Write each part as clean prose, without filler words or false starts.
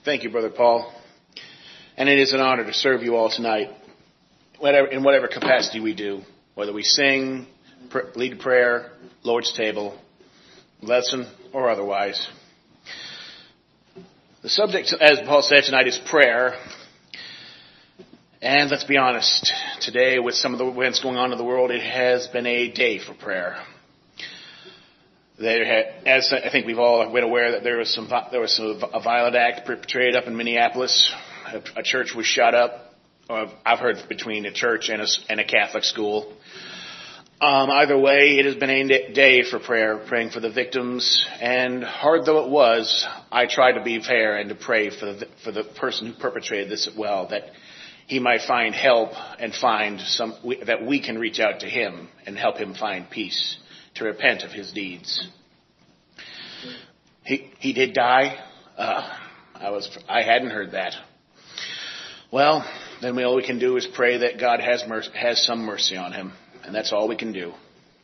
Thank you, Brother Paul. And it is an honor to serve you all tonight, in whatever capacity we do, whether we sing, lead prayer, Lord's table, lesson, or otherwise. The subject, as Paul said tonight, is prayer. And let's be honest, today with some of the events going on in the world, it has been a day for prayer. As I think we've all been aware that there was a violent act perpetrated up in Minneapolis. A church was shot up. I've heard between a church and a Catholic school. Either way, it has been a day for prayer, praying for the victims. And hard though it was, I tried to be fair and to pray for the person who perpetrated this as well, that he might find help and that we can reach out to him and help him find peace, to repent of his deeds. He did die. I hadn't heard that. Well, then all we can do is pray that God has some mercy on him, and that's all we can do.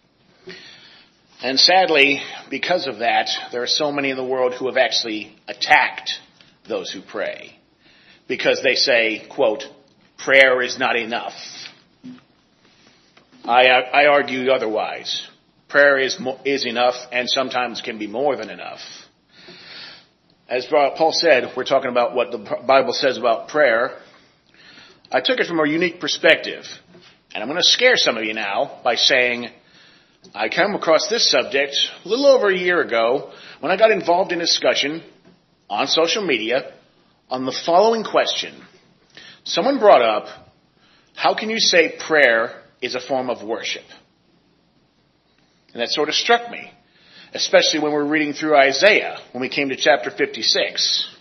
And sadly, because of that, there are so many in the world who have actually attacked those who pray, because they say, quote, prayer is not enough. I argue otherwise. Prayer is enough, and sometimes can be more than enough. As Paul said, we're talking about what the Bible says about prayer. I took it from a unique perspective, and I'm going to scare some of you now by saying I came across this subject a little over a year ago when I got involved in a discussion on social media on the following question. Someone brought up, how can you say prayer is a form of worship? And that sort of struck me, especially when we're reading through Isaiah, when we came to chapter 56.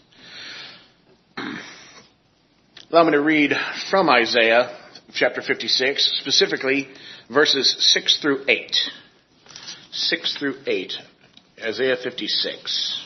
Allow me to read from Isaiah chapter 56, specifically verses 6 through 8. 6 through 8, Isaiah 56.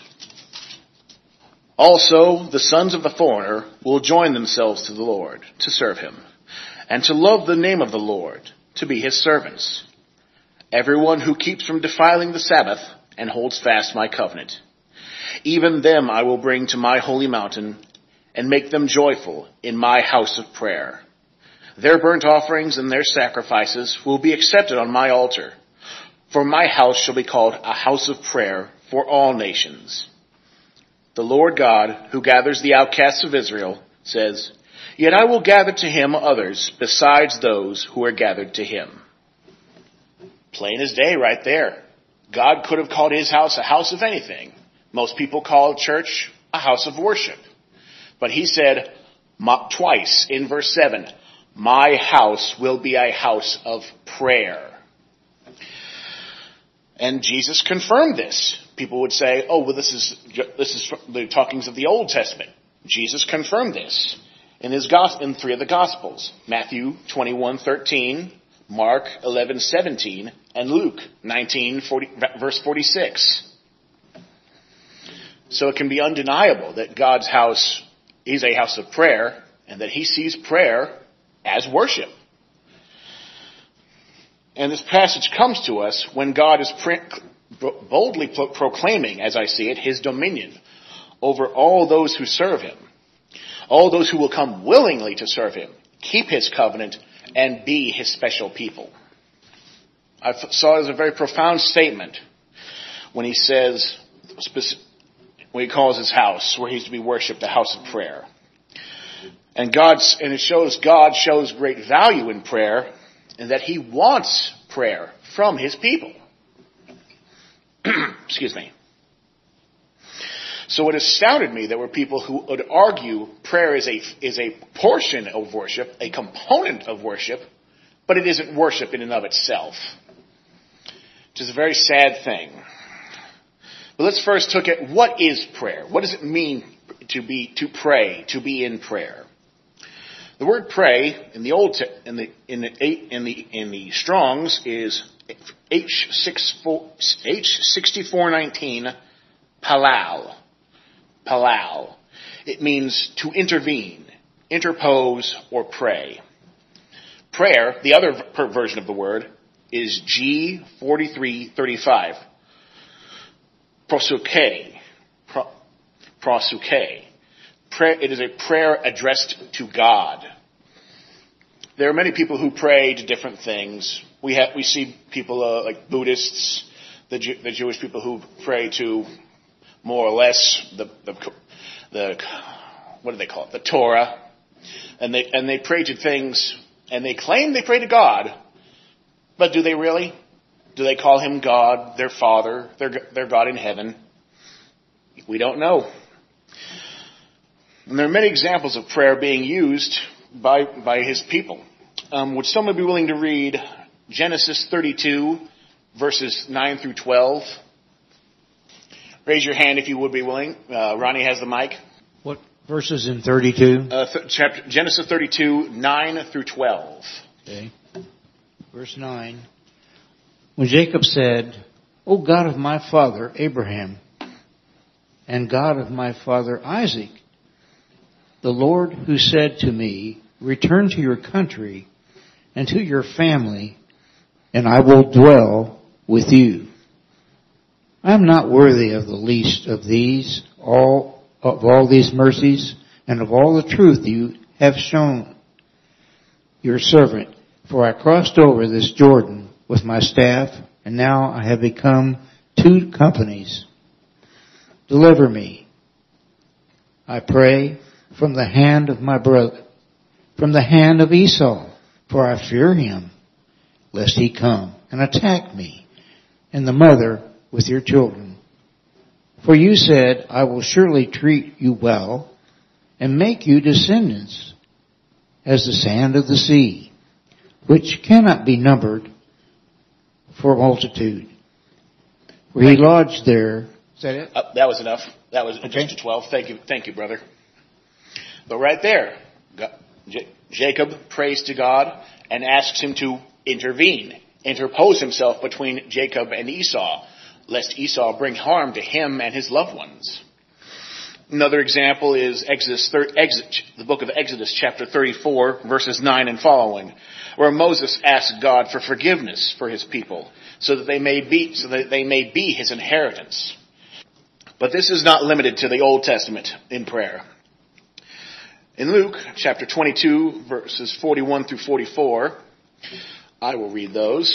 Also, the sons of the foreigner will join themselves to the Lord, to serve him, and to love the name of the Lord, to be his servants. Everyone who keeps from defiling the Sabbath and holds fast my covenant. Even them I will bring to my holy mountain and make them joyful in my house of prayer. Their burnt offerings and their sacrifices will be accepted on my altar. For my house shall be called a house of prayer for all nations. The Lord God, who gathers the outcasts of Israel, says, Yet I will gather to him others besides those who are gathered to him. Plain as day right there. God could have called his house a house of anything. Most people call church a house of worship. But he said twice in verse 7, my house will be a house of prayer. And Jesus confirmed this. People would say, oh, well, this is the talkings of the Old Testament. Jesus confirmed this in in 3 of the Gospels. Matthew 21:13, Mark 11:17, and Luke 19:40, verse 46. So it can be undeniable that God's house is a house of prayer, and that he sees prayer as worship. And this passage comes to us when God is boldly proclaiming, as I see it, his dominion over all those who serve him, all those who will come willingly to serve him, keep his covenant, and be his special people. I saw it as a very profound statement when he says, when he calls his house, where he's to be worshipped, a house of prayer. And it shows God shows great value in prayer, and that he wants prayer from his people. Excuse me. So it astounded me there were people who would argue prayer is a portion of worship, a component of worship, but it isn't worship in and of itself. Which is a very sad thing. But let's first look at what is prayer. What does it mean to pray, to be in prayer? The word pray in the Strong's is H6419 palal. Palal. It means to intervene, interpose, or pray. Prayer, the other version of the word, is G4335. Prosuke. prayer addressed to God. There are many people who pray to different things. We see people like Buddhists, the Jewish people who pray to more or less the what do they call it? The Torah, and they pray to things, and they claim they pray to God, but do they really? Do they call him God, their Father, their God in heaven? We don't know. And there are many examples of prayer being used by his people. Would someone be willing to read Genesis 32, verses 9 through 12? Raise your hand if you would be willing. Ronnie has the mic. What verses in 32? Genesis 32, 9 through 12. Okay. Verse 9. When Jacob said, O God of my father Abraham, and God of my father Isaac, the Lord who said to me, return to your country and to your family, and I will dwell with you. I am not worthy of the least of these, all these mercies, and of all the truth you have shown your servant. For I crossed over this Jordan with my staff, and now I have become 2 companies. Deliver me, I pray, from the hand of my brother, from the hand of Esau, for I fear him, lest he come and attack me and the mother with your children. For you said, I will surely treat you well and make you descendants as the sand of the sea, which cannot be numbered for multitude. Where he lodged there. Is that it? That was enough. That was just to 12. Thank you, brother. But right there, Jacob prays to God and asks him to interpose himself between Jacob and Esau, lest Esau bring harm to him and his loved ones. Another example is the book of Exodus, chapter 34, verses 9 and following, where Moses asked God for forgiveness for his people, so that they may be his inheritance. But this is not limited to the Old Testament in prayer. In Luke, chapter 22, verses 41 through 44, I will read those.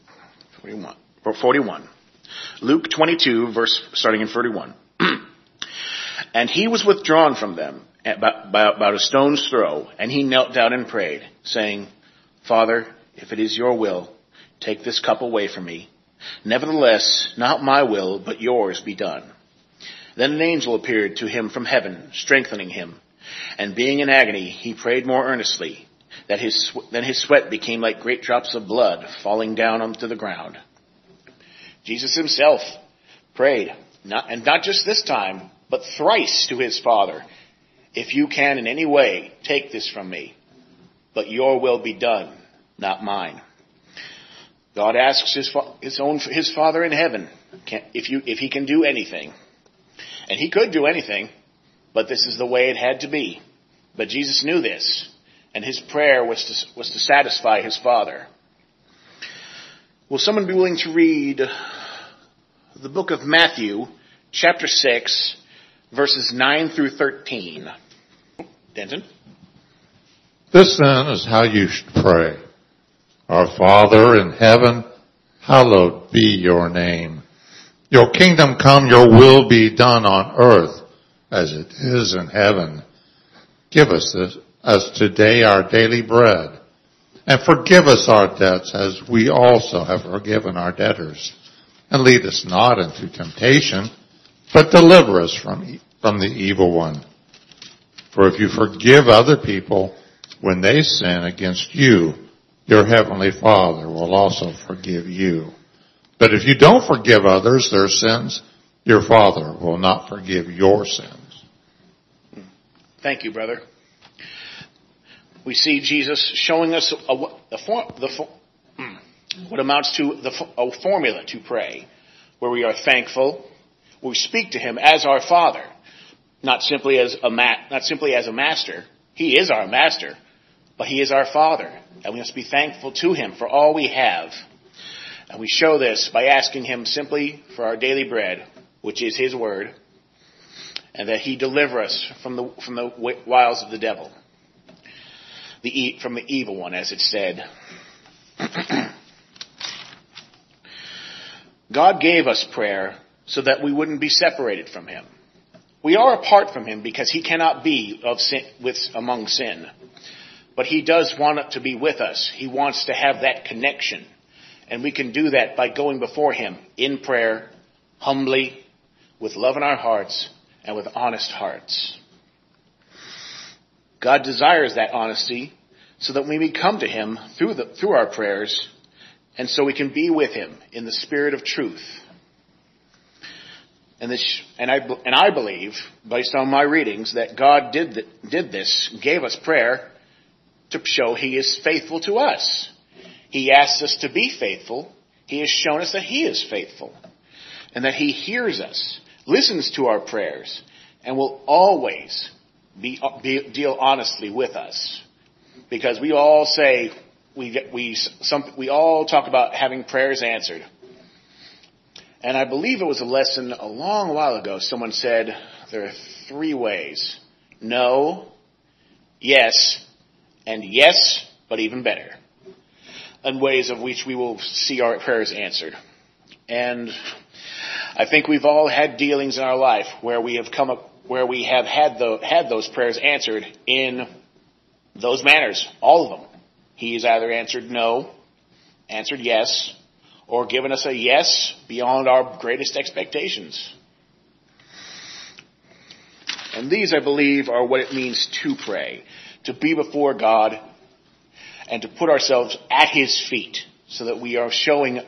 41. Luke 22, starting in 31. And he was withdrawn from them about a stone's throw, and he knelt down and prayed, saying, Father, if it is your will, take this cup away from me. Nevertheless, not my will, but yours be done. Then an angel appeared to him from heaven, strengthening him. And being in agony, he prayed more earnestly, then his sweat became like great drops of blood falling down onto the ground. Jesus himself prayed, not just this time, but thrice to his Father, if you can in any way, take this from me, but your will be done, not mine. God asks his Father in heaven if he can do anything. And he could do anything, but this is the way it had to be. But Jesus knew this, and his prayer was to satisfy his Father. Will someone be willing to read the book of Matthew, chapter 6, verses 9 through 13? Denton? This then is how you should pray. Our Father in heaven, hallowed be your name. Your kingdom come, your will be done on earth as it is in heaven. Give us this as today our daily bread, and forgive us our debts as we also have forgiven our debtors. And lead us not into temptation, but deliver us from the evil one. For if you forgive other people when they sin against you, your heavenly Father will also forgive you. But if you don't forgive others their sins, your Father will not forgive your sins. Thank you, brother. We see Jesus showing us what amounts to a formula to pray, where we are thankful, we speak to him as our Father, not simply as a master. He is our master, but he is our Father, and we must be thankful to him for all we have. And we show this by asking him simply for our daily bread, which is his word, and that he deliver us from the wiles of the devil, from the evil one, as it said. God gave us prayer so that we wouldn't be separated from him. We are apart from him because he cannot be among sin. But he does want it to be with us. He wants to have that connection. And we can do that by going before him in prayer, humbly, with love in our hearts, and with honest hearts. God desires that honesty so that we may come to him through our prayers, and so we can be with him in the spirit of truth. And I believe, based on my readings, that God did this, gave us prayer to show he is faithful to us. He asks us to be faithful. He has shown us that he is faithful, and that he hears us, listens to our prayers, and will always deal honestly with us. Because we all say, we all talk about having prayers answered. And I believe it was a lesson a long while ago. Someone said there are 3 ways: no, yes, and yes, but even better. And ways of which we will see our prayers answered. And I think we've all had dealings in our life where we have had those prayers answered in those manners, all of them. He has either answered no, answered yes, or given us a yes beyond our greatest expectations. And these, I believe, are what it means to pray, to be before God and to put ourselves at his feet so that we are showing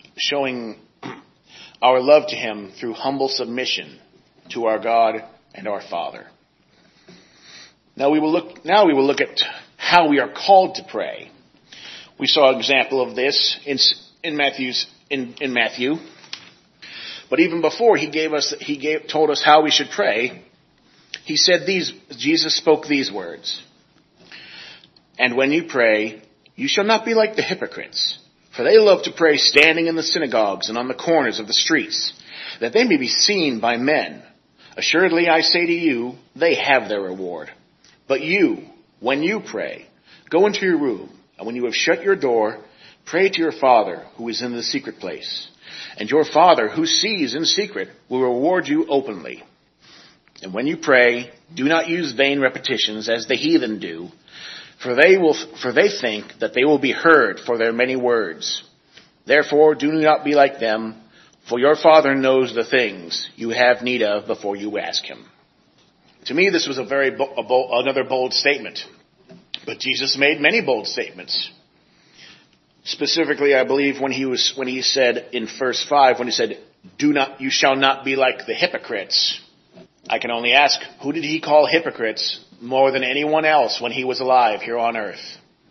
our love to him through humble submission to our God and our Father. Now we will look at how we are called to pray. We saw an example of this in Matthew. But even before he told us how we should pray, he said Jesus spoke these words. And when you pray, you shall not be like the hypocrites, for they love to pray standing in the synagogues and on the corners of the streets, that they may be seen by men. Assuredly, I say to you, they have their reward. But you, when you pray, go into your room, and when you have shut your door, pray to your Father who is in the secret place. And your Father who sees in secret will reward you openly. And when you pray, do not use vain repetitions as the heathen do, for they think that they will be heard for their many words. Therefore, do not be like them, for your Father knows the things you have need of before you ask him. To me, this was another bold statement. But Jesus made many bold statements. Specifically, I believe when he said in verse 5, when he said, you shall not be like the hypocrites. I can only ask, who did he call hypocrites more than anyone else when he was alive here on earth?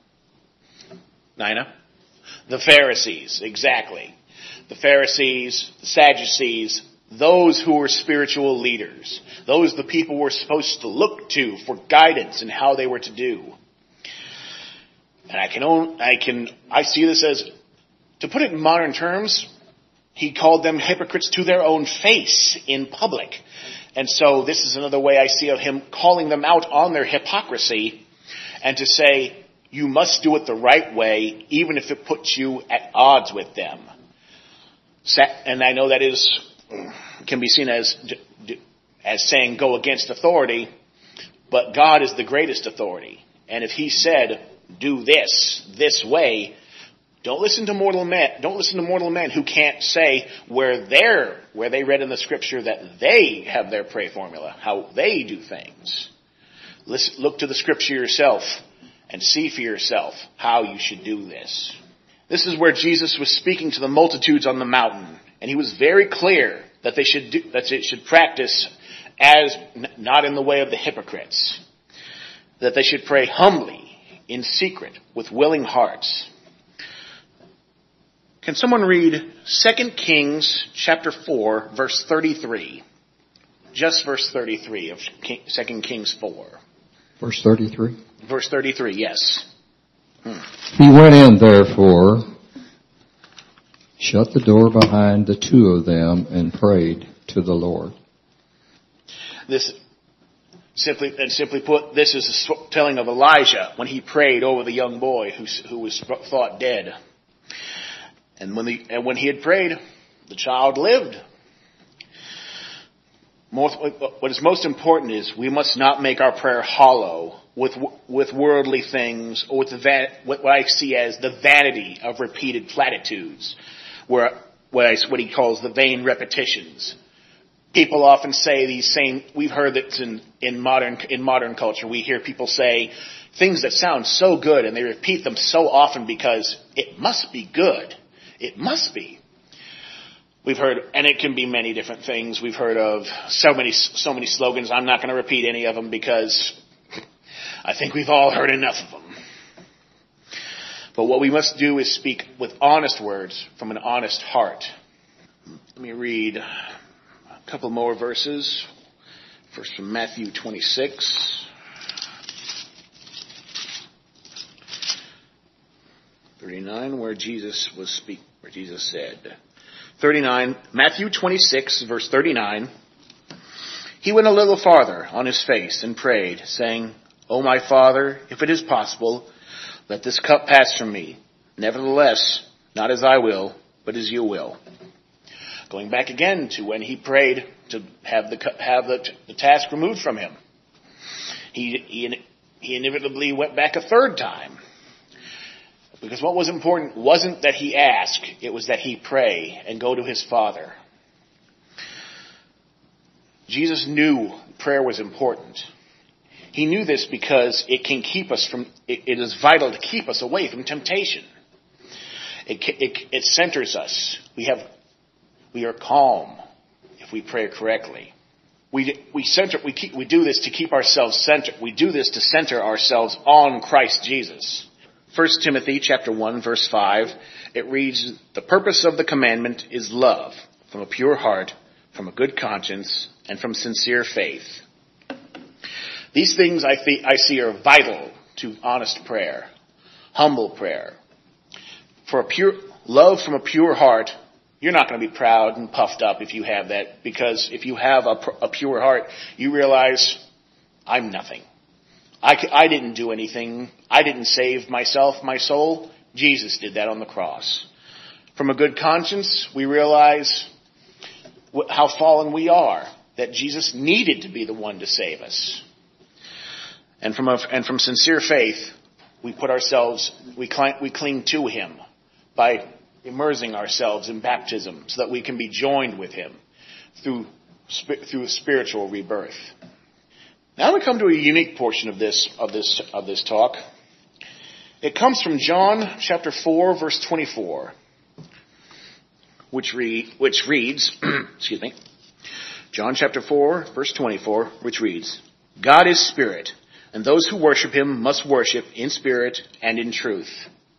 Nina? The Pharisees, exactly. The Pharisees, the Sadducees, those who were spiritual leaders. Those the people were supposed to look to for guidance in how they were to do. And I see this as, to put it in modern terms, he called them hypocrites to their own face in public. And so this is another way I see of him calling them out on their hypocrisy, and to say, you must do it the right way, even if it puts you at odds with them. And I know that can be seen as saying go against authority, but God is the greatest authority. And if he said, do this way, don't listen to mortal men. Don't listen to mortal men who can't say where they read in the scripture that they have their prayer formula, how they do things. Look to the scripture yourself and see for yourself how you should do this. This is where Jesus was speaking to the multitudes on the mountain, and he was very clear that they should practice as not in the way of the hypocrites, that they should pray humbly, in secret, with willing hearts. Can someone read 2 Kings chapter 4, verse 33? Just verse 33 of 2 Kings 4. Verse 33? Verse 33, yes. He went in, therefore, shut the door behind the two of them, and prayed to the Lord. This simply put, this is a telling of Elijah when he prayed over the young boy who was thought dead. And when he had prayed, the child lived. What is most important is we must not make our prayer hollow with worldly things, or with what I see as the vanity of repeated platitudes, what he calls the vain repetitions. People often say these same. We've heard that in modern culture. We hear people say things that sound so good, and they repeat them so often because it must be good. It must be. We've heard, and it can be many different things. We've heard of so many slogans. I'm not going to repeat any of them because I think we've all heard enough of them. But what we must do is speak with honest words from an honest heart. Let me read a couple more verses. First from Matthew 26. 39, where Jesus said, 39, Matthew 26, verse 39, he went a little farther on his face and prayed, saying, O my Father, if it is possible, let this cup pass from me. Nevertheless, not as I will, but as you will. Going back again to when he prayed to have the task removed from him. He inevitably went back a third time. Because what was important wasn't that he ask, it was that he pray and go to his Father. Jesus knew prayer was important. He knew this because it is vital to keep us away from temptation. It centers us. We are calm if we pray correctly. We do this to keep ourselves centered. We do this to center ourselves on Christ Jesus. 1 Timothy chapter 1, verse 5, it reads, the purpose of the commandment is love, from a pure heart, from a good conscience, and from sincere faith. These things I see are vital to honest prayer, humble prayer. For love from a pure heart, you're not going to be proud and puffed up if you have that, because if you have a pure heart, you realize, I'm nothing. I didn't do anything. I didn't save myself, my soul. Jesus did that on the cross. From a good conscience, we realize how fallen we are, that Jesus needed to be the one to save us. And from sincere faith, we cling to him by immersing ourselves in baptism so that we can be joined with him through spiritual rebirth. Now we come to a unique portion of this talk. It comes from John chapter 4, verse 24, which reads, excuse me, John chapter 4, verse 24, which reads, God is spirit, and those who worship him must worship in spirit and in truth.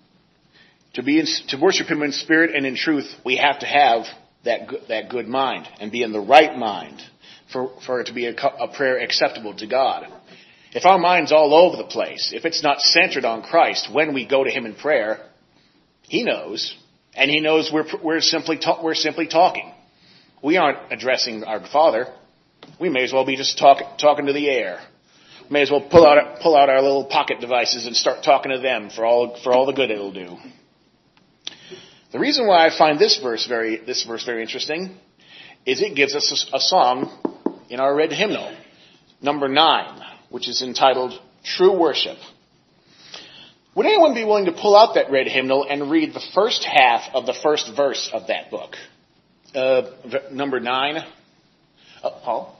To worship him in spirit and in truth, we have to have that good mind and be in the right mind for it to be a prayer acceptable to God. If our mind's all over the place, if it's not centered on Christ when we go to him in prayer, he knows, and he knows we're simply talking. We aren't addressing our Father. We may as well be just talking to the air. We may as well pull out our little pocket devices and start talking to them for all the good it'll do. The reason why I find this verse very interesting is it gives us a song in our red hymnal, number 9, which is entitled True Worship. Would anyone be willing to pull out that red hymnal and read the first half of the first verse of that book? Number 9. Paul?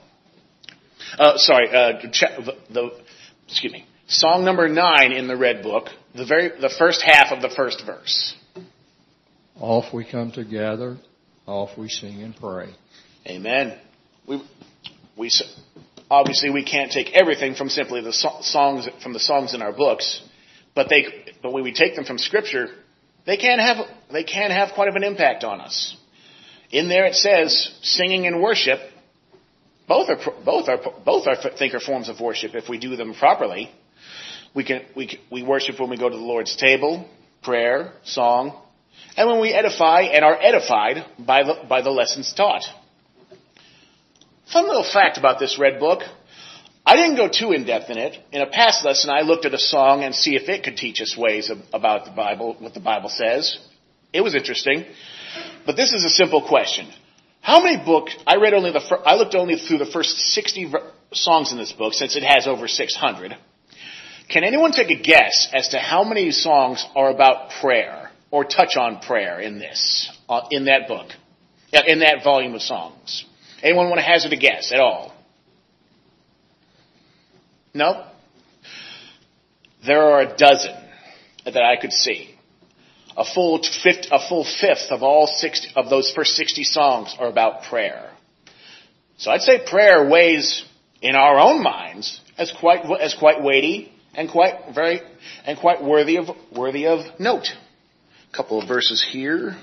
Excuse me. Song number 9 in the red book, the first half of the first verse. Off we come together, off we sing and pray. Amen. We obviously we can't take everything from simply the songs in our books, but when we take them from Scripture, they can have quite of an impact on us. In there it says singing and worship. Both are forms of worship if we do them properly. We worship when we go to the Lord's table, prayer, song, and when we edify and are edified by the lessons taught. Fun little fact about this red book. I didn't go too in-depth in it. In a past lesson, I looked at a song and see if it could teach us ways about the Bible, what the Bible says. It was interesting. But this is a simple question. How many books, I looked only through the first 60 songs in this book, since it has over 600. Can anyone take a guess as to how many songs are about prayer, or touch on prayer in that book, in that volume of songs? Anyone want to hazard a guess at all? No? There are a dozen that I could see. A full fifth of all 60 of those first 60 songs are about prayer. So I'd say prayer weighs in our own minds as quite weighty and quite worthy of note. A couple of verses here.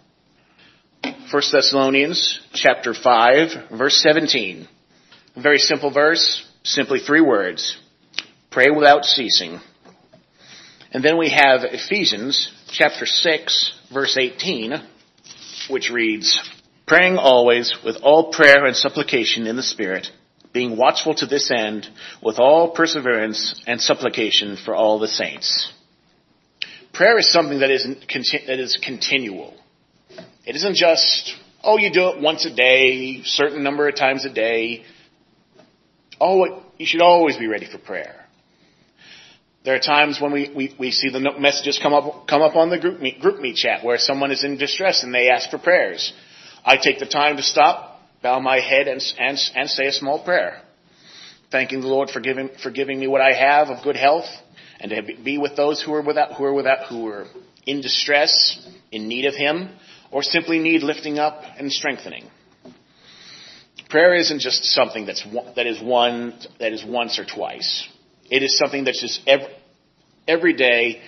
1 Thessalonians chapter 5, verse 17. A very simple verse, simply 3 words. Pray without ceasing. And then we have Ephesians chapter 6, verse 18, which reads, praying always with all prayer and supplication in the Spirit, being watchful to this end with all perseverance and supplication for all the saints. Prayer is something that is continual. It isn't just, you do it once a day, certain number of times a day. You should always be ready for prayer. There are times when we see the messages come up on the group meet chat where someone is in distress and they ask for prayers. I take the time to stop, bow my head, and say a small prayer, thanking the Lord for giving me what I have of good health, and to be with those who are in distress, in need of Him, or simply need lifting up and strengthening. Prayer isn't just something that is once or twice. It is something that's just every day.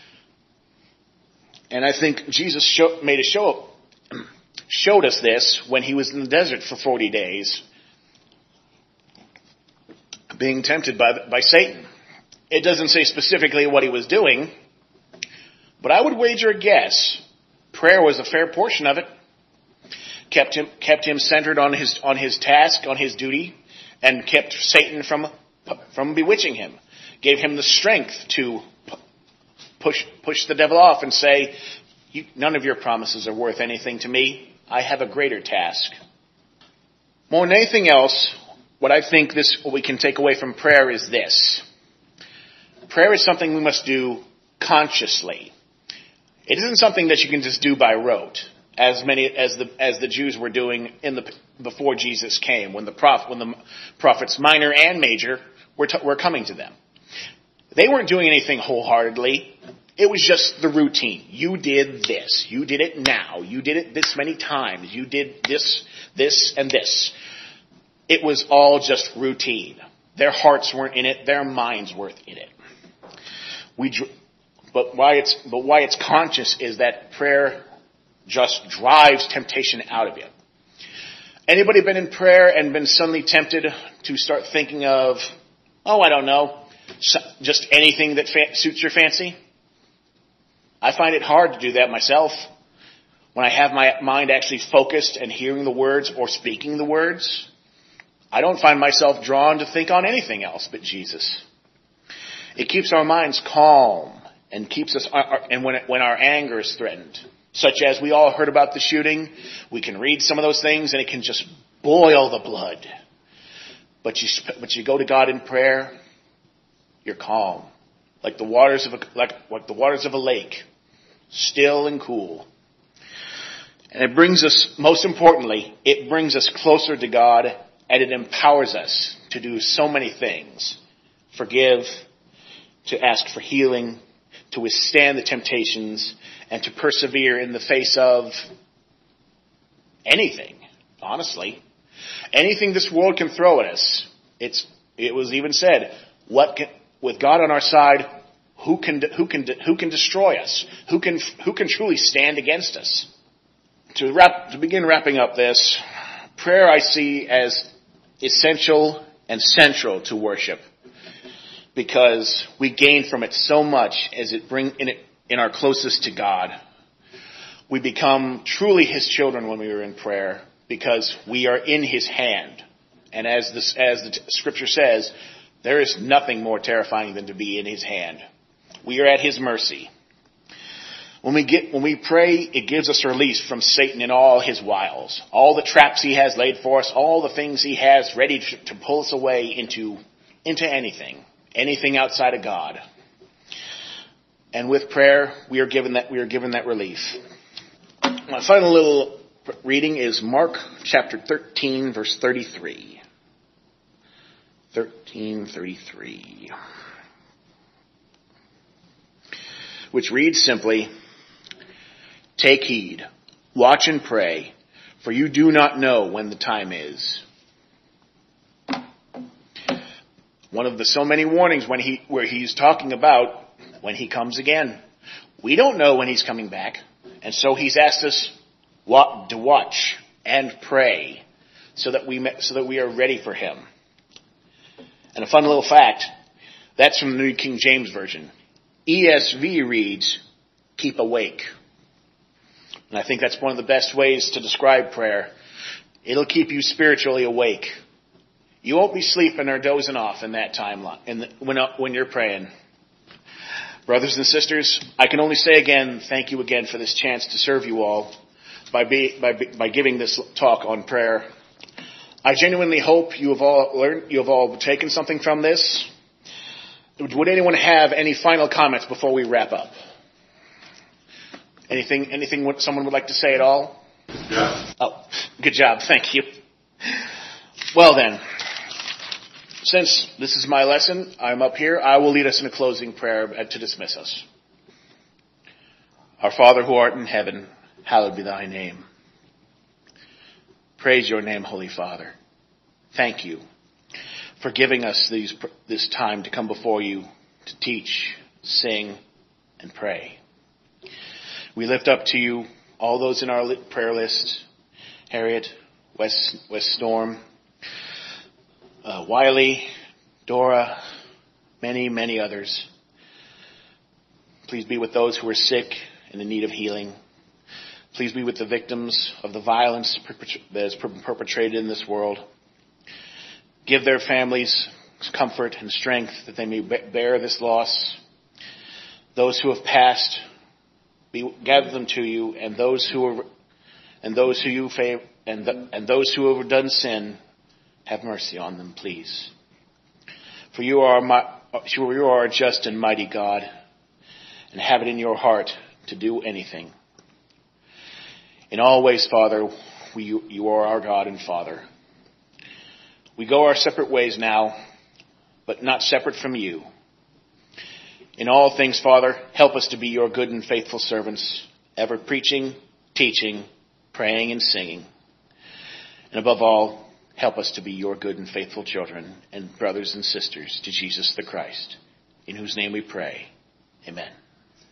And I think Jesus showed us this when He was in the desert for 40 days, being tempted by Satan. It doesn't say specifically what He was doing, but I would wager a guess prayer was a fair portion of it. Kept him centered on his task, on his duty, and kept Satan from bewitching him. Gave him the strength to push the devil off and say, none of your promises are worth anything to me. I have a greater task. More than anything else, what we can take away from prayer is this. Prayer is something we must do consciously. It isn't something that you can just do by rote, as the Jews were doing before Jesus came, when the prophets minor and major were coming to them. They weren't doing anything wholeheartedly. It was just the routine. You did this. You did it now. You did it this many times. You did this, and this. It was all just routine. Their hearts weren't in it. Their minds weren't in it. But why it's conscious is that prayer just drives temptation out of you. Anybody been in prayer and been suddenly tempted to start thinking of, I don't know, just anything that suits your fancy? I find it hard to do that myself. When I have my mind actually focused and hearing the words or speaking the words, I don't find myself drawn to think on anything else but Jesus. It keeps our minds calm and keeps us, and when our anger is threatened, such as we all heard about the shooting, we can read some of those things and it can just boil the blood. But you go to God in prayer, you're calm, like the waters of a lake, still and cool. And it brings us, most importantly, it brings us closer to God, and it empowers us to do so many things. Forgive, to ask for healing, to withstand the temptations, and to persevere in the face of anything, honestly. Anything this world can throw at us. It was even said, with God on our side, who can destroy us? Who can truly stand against us? To begin wrapping up this, prayer I see as essential and central to worship, because we gain from it so much as it brings in our closest to God. We become truly His children when we are in prayer, because we are in His hand. And as the scripture says, there is nothing more terrifying than to be in his hand. We are at his mercy. When we pray, it gives us release from Satan and all his wiles, all the traps he has laid for us, all the things he has ready to pull us away into anything outside of God. And with prayer, we are given that relief. My final little reading is Mark chapter 13, verse 33. 13:33, which reads simply, "Take heed, watch and pray, for you do not know when the time is." One of the so many warnings where he's talking about when he comes again. We don't know when he's coming back, and so he's asked us to watch and pray so that we are ready for him. And a fun little fact, that's from the New King James Version. ESV reads, "Keep awake." And I think that's one of the best ways to describe prayer. It'll keep you spiritually awake. You won't be sleeping or dozing off in that time when you're praying. Brothers and sisters, I can only say again, thank you again for this chance to serve you all by giving this talk on prayer. I genuinely hope you have all taken something from this. Would anyone have any final comments before we wrap up? Anything someone would like to say at all? Yeah. Oh, good job. Thank you. Well then, since this is my lesson, I'm up here. I will lead us in a closing prayer to dismiss us. Our Father who art in heaven, hallowed be thy name. Praise your name, Holy Father. Thank you for giving us this time to come before you to teach, sing, and pray. We lift up to you all those in our prayer list: Harriet, West Storm, Wiley, Dora, many, many others. Please be with those who are sick and in need of healing. Please be with the victims of the violence that is perpetrated in this world. Give their families comfort and strength that they may bear this loss. Those who have passed, gather them to you, and those who have done sin, have mercy on them, please. For you are a just and mighty God, and have it in your heart to do anything. In all ways, Father, you are our God and Father. We go our separate ways now, but not separate from you. In all things, Father, help us to be your good and faithful servants, ever preaching, teaching, praying, and singing. And above all, help us to be your good and faithful children and brothers and sisters to Jesus the Christ, in whose name we pray. Amen.